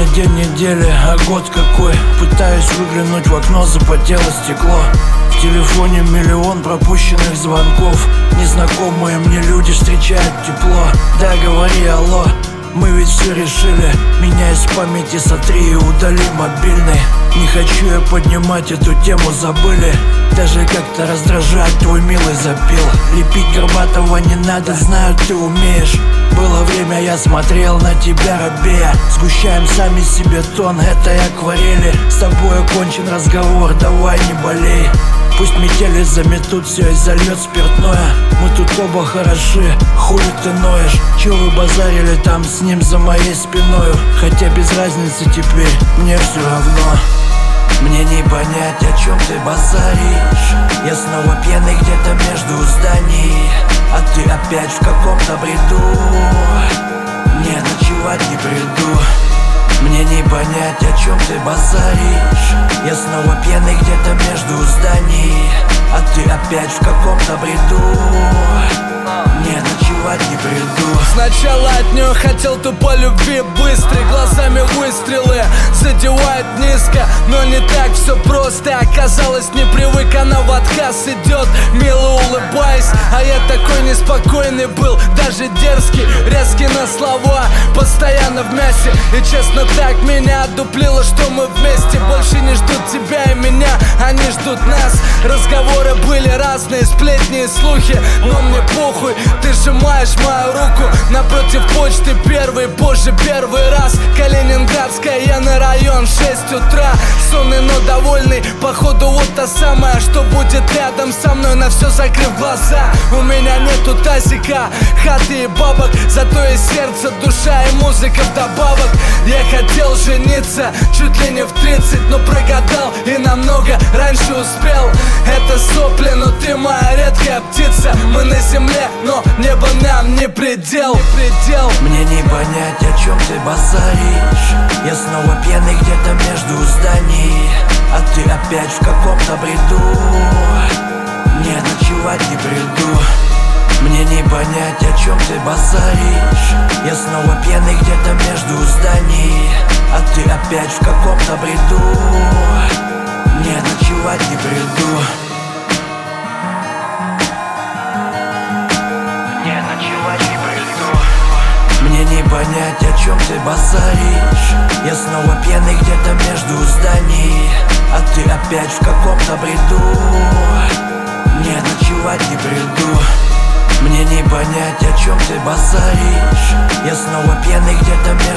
день недели, а год какой. Пытаюсь выглянуть в окно, запотело стекло. В телефоне миллион пропущенных звонков. Незнакомые мне люди встречают тепло. Да, говори алло, мы ведь все решили. Меня из памяти сотри и удали мобильный. Не хочу я поднимать эту тему, забыли. Даже как-то раздражает твой милый запил. Лепить горбатого не надо, знаю, ты умеешь. Было время, я смотрел на тебя робея. Сгущаем сами себе тон этой акварели. С тобой окончен разговор, давай не болей. Пусть метели заметут все и зальет спиртное. Мы тут оба хороши, хули ты ноешь. Че вы базарили там с ним за моей спиною? Хотя без разницы теперь, мне все равно. Мне не понять, о чем ты базаришь. Я снова пьяный где-то между зданий, а ты опять в каком-то бреду. Не ночевать не приду. Мне не понять, о чем ты базаришь. Я снова пьяный где-то между зданий, а ты опять в каком-то бреду. Не ночевать не приду. Сначала от нее хотел тупо любви быстрой. Глазами выстрелы задевают низко, но не так все просто. Оказалось, не привык, она в отказ идет, мило улыбаясь. А я такой неспокойный был, даже дерзкий, резкий на слова, постоянно в мясе. И честно так меня отдуплило, что мы вместе. Больше не ждут тебя и меня, они ждут нас. Разговоры были разные, сплетни и слухи, но мне похуй. Ты сжимаешь мою руку напротив почты, первый, позже первый раз. Калининградская, я на район, 6 утра. Сонный, но довольный, походу вот та самая, что будет рядом со мной, на все закрыв глаза. У меня нету тазика, хаты и бабок, зато есть сердце, душа и музыка вдобавок. Я хотел жениться чуть ли не в 30, но прогадал и намного раньше успел. Это сопли, но ты моя редкая птица. Мы на земле, но небо нам не предел. Мне не понять, о чем ты базаришь. Я снова пьяный где-то между зданий, а ты опять в каком-то бреду. Не ночевать не приду. Мне не понять, о чем ты базаришь. Я снова пьяный где-то между зданий, а ты опять в каком-то бреду. Не ночевать не приду. Мне не понять, о чем ты базаришь. Я снова пьяный где-то между зданий, а ты опять в каком-то бреду. Не ночевать не приду. Мне не понять, о чем ты базаришь. Я снова пьяный где-то